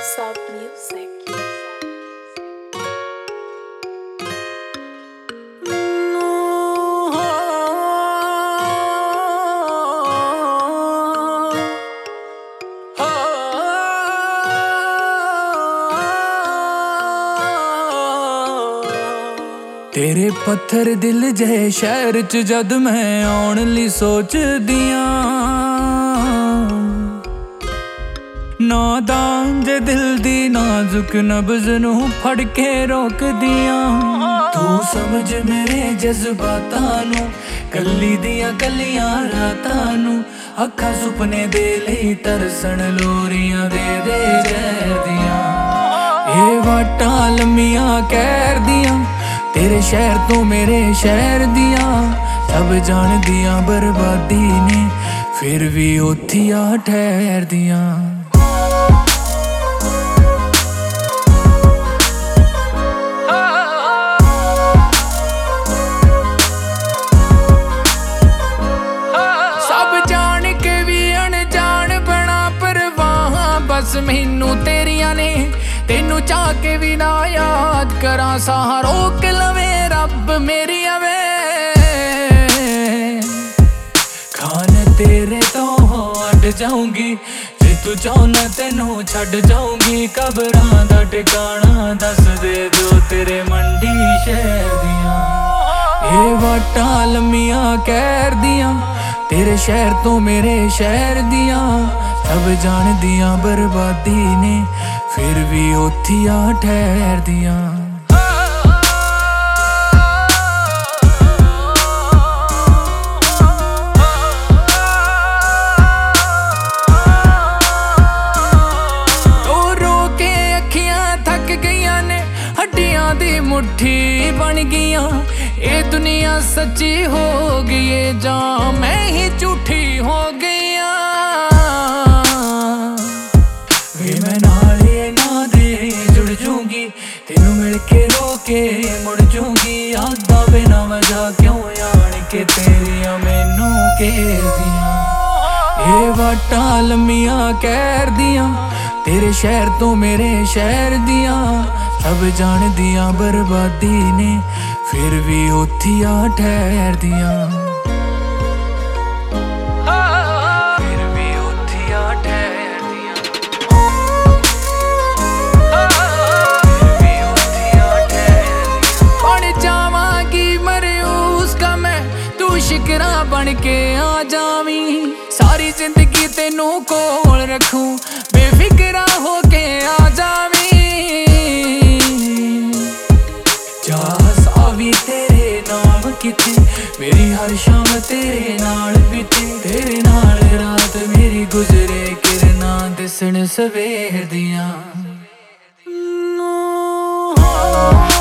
Soft music. तेरे पत्थर दिल जहे शहर च जद मैं आउण लई सोचदियां नादान जे दिल दी नाजुक नब्ज़ नूं फड़ के रोकदियां तू समझ मेरे जज्बातां नूं कल्ली दियां कल्लियां रातां नूं अखां सुपने दे लई तरसण लोरियां दे दे जहर दियां ये वाटां लम्मियां कहर दियां तेरे शहर तो मेरे शहर दियां सब जान दियां बर्बादी ने फिर भी उत्थिया ठहर दियां सब जान के भी अनजान बना परवाहां बस मैनू तेरियां ने तेनू चाह के भी ना याद करा साह रोक लवे रब मेरी अवे खान तेरे तो हट जाऊंगी जे तू चाहना तेनू छड़ जाऊंगी कबरां दा ठिकाना दस दे जो तेरे मंडी शहर दियां ये वाटां लम्मियां कहर दियां तेरे शहर तो मेरे शहर दियां सब जान दियां बर्बादी ने फिर भी उत्थिया ठहर दियां रो रो के अखियां थक गईयां ने हड्डियां दी मुट्ठी बन गईयां ये दुनिया सच्ची हो गई है जां मैं ही झूठी हो गई तेनू मिल के रोके मुड़ जूंगी यादां बिना वजह क्यों आण के तेरियां मैनू घेर दियां ये वाटां लम्मियां कहर दियां तेरे शहर तो मेरे शहर दियां सब जान दियां बर्बादी ने फिर भी उत्थिया ठहर दियां शिकरा बन के आ जावी सारी जिंदगी तेनू कोल रखूं बेफिक्रा हो के आ जावी चास आवी तेरे नाम किते मेरी हर शाम तेरे नाल बीते तेरे नाल रात मेरी गुजरे किरना दिसण सवेर दियां